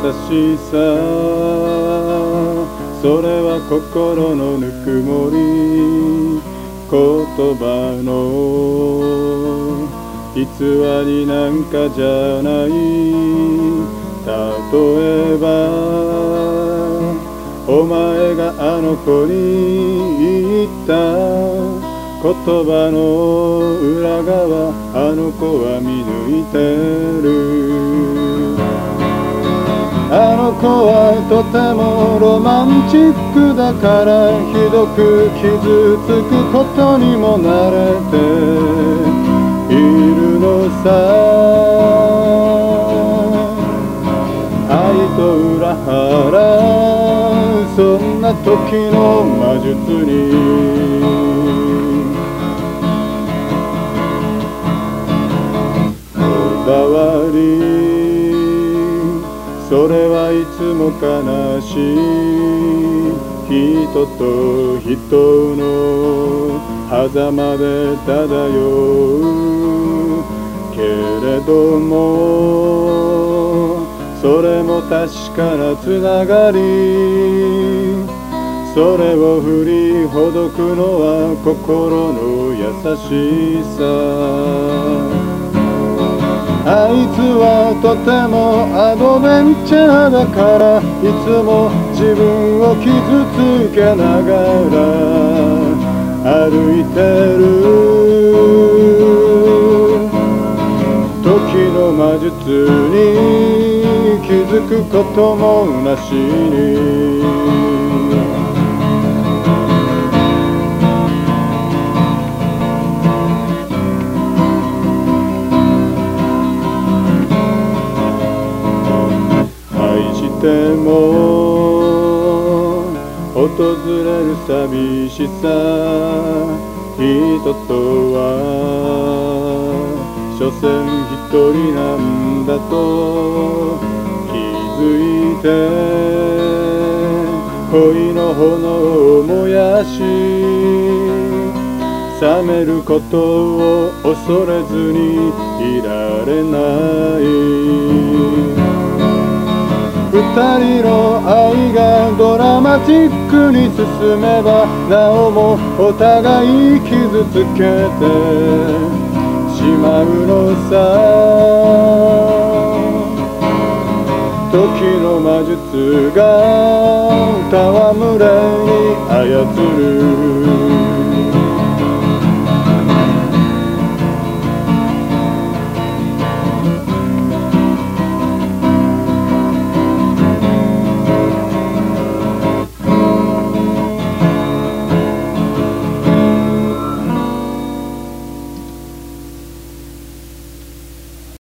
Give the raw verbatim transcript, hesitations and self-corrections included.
しさ、それは心のぬくもり、言葉の偽りなんかじゃない。例えばお前があの子に言った言葉の裏側、あの子は見抜いてる。あの子はとてもロマンチックだから、ひどく傷つくことにも慣れているのさ。愛と裏腹、そんな時の魔術にこだわり、それはいつも悲しい。人と人の狭間で漂うけれども、それも確かなつながり。それを振りほどくのは心の優しさ。あいつはとてもアドベンチャーだから、いつも自分を傷つけながら歩いてる。時の魔術に気づくこともなしに、でも訪れる寂しさ、人とは所詮一人なんだと気づいて、恋の炎を燃やし冷めることを恐れずにいられない。二人の愛がドラマチックに進めば、なおもお互い傷つけてしまうのさ。時の魔術が戯れに操る。